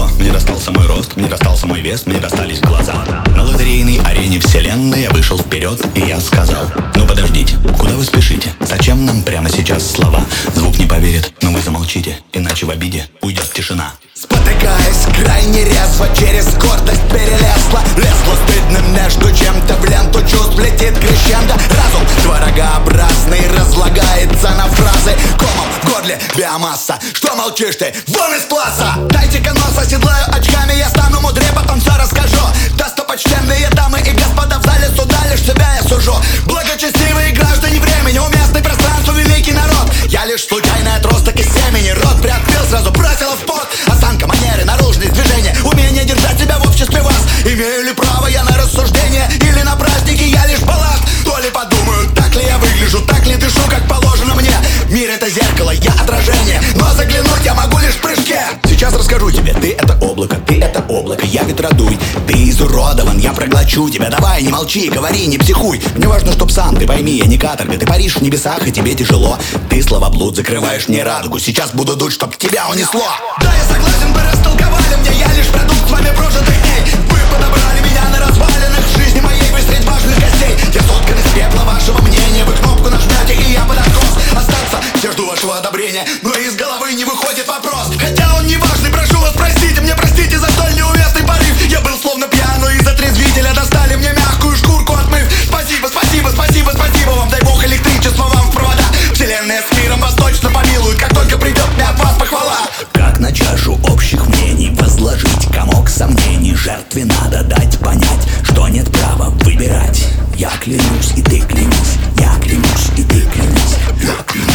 мне достался мой рост, мне достался мой вес, мне достались глаза. На лотерейной арене вселенной я вышел вперед, и я сказал: ну подождите, куда вы спешите? Зачем нам прямо сейчас слова? Звук не поверит, но вы замолчите, иначе в обиде уйдет тишина. Спотыкаясь крайне резво, через гордость перелезла. Лезла стыдным между чем-то, в ленту чувств летит крещендо. Разум творогообразный разлагается на фразы. Комом в горле биомасса. Что молчишь ты? Вон из класса! Дайте-ка нос, оседлаю очками, я стану мудрее, потом все расскажу. Достопочтенные дамы и господа, в зале суда лишь себя я сужу. Благочестивые граждане времени, уместный пространство, великий народ. Я лишь случайный отросток из семени. Рот приоткрыл, сразу бросила в пот. Осанка, манеры, наружность, движения, умение держать себя в обществе вас. Имею ли право я на рассуждение? Или на праздники я лишь балласт? То ли подумаю, так ли я выгляжу, так ли дышу, как положено мне. Мир — это зеркало, я отражение, но заглянуть я могу лишь в прыжке. Сейчас расскажу тебе, ты — это облако, я ветродуй. Ты изуродован, я проглочу тебя. Давай, не молчи, говори, не психуй. Мне важно, чтоб сам ты пойми, я не каторга. Ты паришь в небесах, и тебе тяжело. Ты словоблуд, закрываешь мне радугу. Сейчас буду дуть, чтоб тебя унесло. Да, я согласен, вы растолковали мне, я лишь продукт с вами прожитых дней. Вы подобрали меня на развалинах жизни моей, вы средь важных гостей. Я соткан из пепла вашего мнения. Вы кнопку нажмете, и я под откос. Остаться, я жду вашего одобрения, но из головы не выходит вопрос. Хотя он не важный, прошу вас, простите, мне простите за столь неуместный порыв. Я был словно пьян, но из отрезвителя достали мне мягкую шкурку, отмыв. Спасибо, спасибо, спасибо, спасибо вам, дай бог электричество вам в провода. Вселенная с миром вас точно помилует, как только придет мне от вас похвала. Как на чашу общих мнений возложить комок сомнений. Жертве надо дать понять, что нет права выбирать. Я клянусь, и ты клянись, я клянусь, и ты клянись, я клянусь.